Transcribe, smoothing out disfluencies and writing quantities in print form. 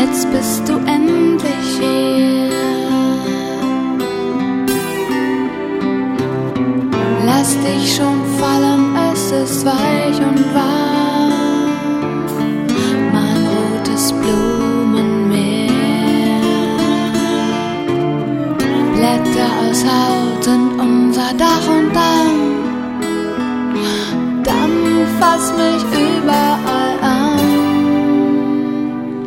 jetzt bist du endlich hier. Lass dich schon fallen, es ist weich und warm, mein rotes Blumenmeer. Blätter aus Haut und unser Dach und dann fass mich über